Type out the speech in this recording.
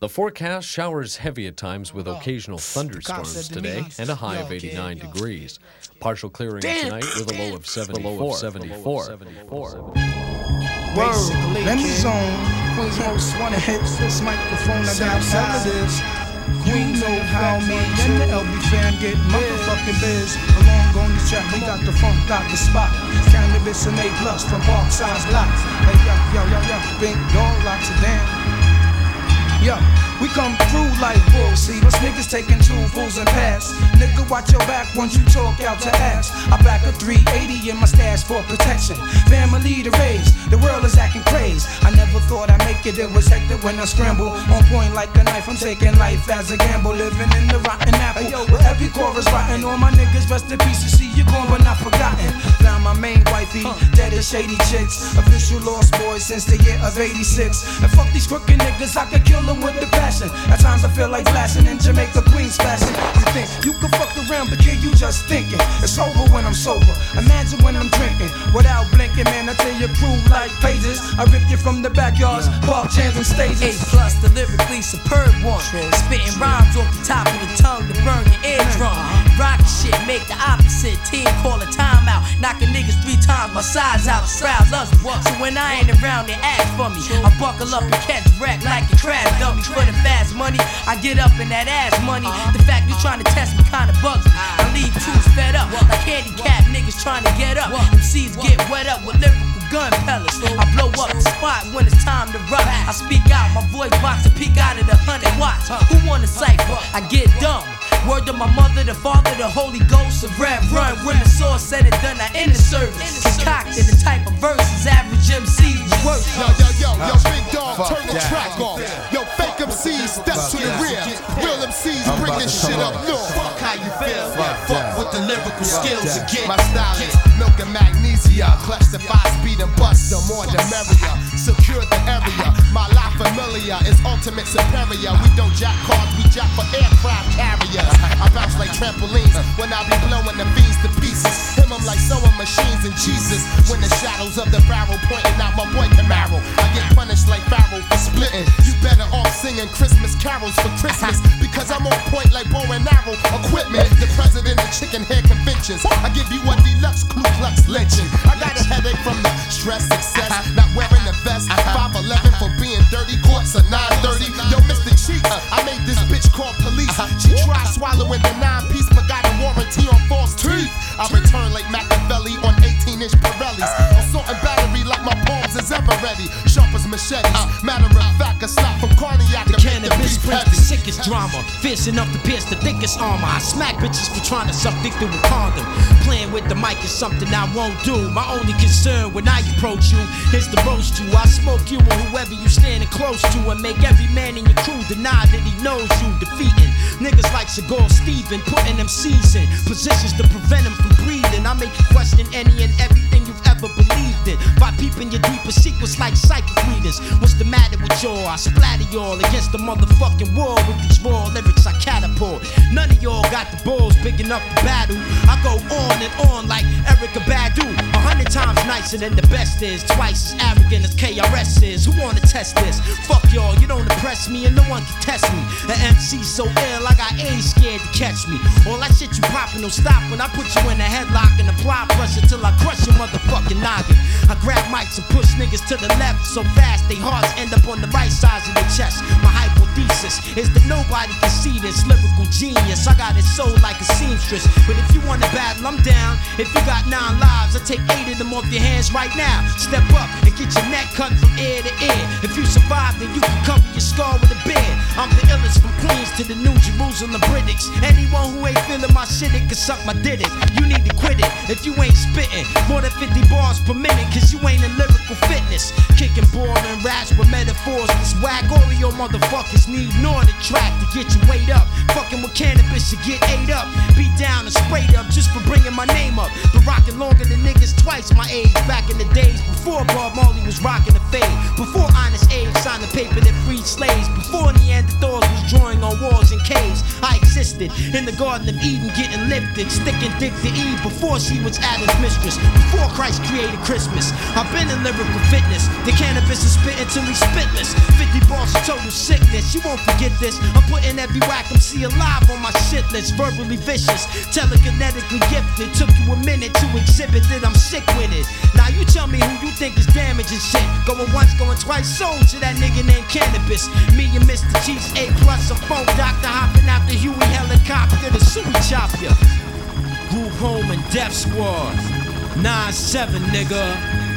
The forecast showers heavy at times with occasional thunderstorms today and a high of 89 degrees. Partial clearing tonight with a low of 74. Let me zone. Queen's most wanna hit this microphone. I got all of this. You know how me and the LB fam get motherfucking biz. Along on this track, we got the funk, got the spot. Cannabis and A+ from Parkside Blocks. Hey, yo, Big Dog locks it down. Yo, we come through like bulls. See, us niggas taking two fools and pass. Nigga, watch your back once you talk out to ass. I back a 380 in my stash for protection. Family to raise, the world is acting crazy. I never thought I'd make it was hectic when I scramble. On point like a knife, I'm taking life as a gamble. Living in the rotten apple, where every chorus rotten. All my niggas rest in peace, you see you gone but not forgotten. Found my main wifey, dead as shady chicks. Official lost boy since the year of 86. And fuck these crooked niggas, I could kill them with the passion. At times I feel like flashing in Jamaica Queens fashion. You think you can fuck around, but yeah, you just thinking. It's over when I'm sober. Imagine when I'm drinking without blinking, man. I tell you, prove like pages. I rip you from the backyards, park chairs and stages. A+ the lyrically superb one. Spitting rhymes off the top of the tongue to burn your eardrum. Rocket shit, make the opposite. Team call a timeout. Knocking niggas 3 times my size out. Crowd loves me. So when I ain't around, they ask for me. I buckle up and catch wreck like a crab dummy. For the fast money, I get up in that ass money. The fact you trying to test me kinda bugs me. I leave crews fed up like handicapped niggas trying to get up. MCs get wet up with lyrical gun pellets. I blow up the spot when it's time to rock. I speak out, my voice box to peek out of the 100 watts. Who wanna cipher? I get dumb. Word to my mother, the father, the Holy Ghost of rap run. When the source said it done, I in the service. Concocted the type of verses average MCs work. Yo, Big Dog, turn the track off. Yo, fake MCs, step to the rear. Real MCs, bring this shit up north. Fuck how you feel. Fuck with the lyrical skills again. My style is milk and magnesia. Clutch the 5-speed and bust the more the merrier. Secure the area. My life familiar is ultimate superior. We don't jack cars, we jack for aircraft carriers. I bounce like trampolines when I be blowing the fiends to pieces. Him, I'm like sewing machines and Jesus. When the shadows of the barrel pointing out my boy Camaro, I get punished like Pharaoh for splitting. You better off singing Christmas carols for Christmas, because I'm on point like bow and arrow equipment. The president of chicken hair conventions. I give you a deluxe Ku Klux lynching. I got a headache from the stress, success, not wearing a vest. 5'11" for being dirty, courts are 930. Yo, Mr. Cheeks, I made this bitch call police. She tried swallowing the 9-piece, but got a warranty on false teeth. I return like Machiavelli on 18-inch Pirellis. Assault and battery like my palms is ever ready. Sharp as machetes. Matter of fact, a slap from Carniac. The cannabis brings the sickest drama. Fierce enough to pierce the thickest armor. I smack bitches for trying to suck dick through a condom. Playing with the mic is something I won't do. My only concern when I approach you is to roast you. I smoke you and whoever you standing close to, and make every man in your crew deny that he knows you. Defeating niggas like Seagal Steven, putting them C's in positions to prevent them from breathing. I make you question any and everything you've ever believed in by peeping your deeper secrets like psychic readers. What's the matter with y'all? I splatter y'all against the motherfucking wall with these raw lyrics I catapult. None of y'all got the balls big enough to battle. I go on and on like Erykah Badu. 100 times nicer than the best is, twice as arrogant as KRS is. Who wanna test this? Fuck y'all, you don't impress me and no one can test me. The MC so ill, I got AIDS scared to catch me. All that shit you poppin' don't stop when I put you in a headlock and apply pressure till I crush your motherfucking noggin. I grab mics and push niggas to the left so fast they hearts end up on the right sides of the chest. My hypothesis is that nobody can see this lyrical genius. I got it sold like a seamstress, but if you wanna battle, I'm down. If you got 9 lives, I take 8 of them off your hands right now. Step up and get your neck cut from ear to ear. If you survive, then you can cover your scar with a beard. I'm the illest from Queens to the New Jerusalem British. Anyone who ain't feeling my shit, it can suck my did it. You need to quit it if you ain't spitting more than 50 bars per minute, cause you ain't in lyrical fitness. Kicking boring raps with metaphors. This whack, all of your motherfuckers need Nordic track to get you weight up. Fucking with cannabis, you get ate up. Beat down and sprayed up just for bringing my name up. Been rocking longer than niggas twice my age. Back in the days before Bob Marley was rocking the fade. Before Honest Abe signed the paper that freed slaves. Before Neanderthals was drawing on walls and caves. I existed in the Garden of Eden, getting lifted, sticking dick to Eve before she was Adam's mistress, before Christ created Christmas. I've been in lyrical fitness. The cannabis is spitting till he's spitless. 50 bars of total sickness. You won't forget this. I'm putting every whack MC alive on my shit list. Verbally vicious, telekinetically gifted. Took you a minute to exhibit that I'm sick with it. Now you tell me who you think is damaging shit. Going once, going twice, sold to that nigga named Cannabis. Me and Mr. Chiefs, A+, a phone doctor hopping out the Huey helicopter to suey chop ya. Group home and death squad. 9-7, nigga.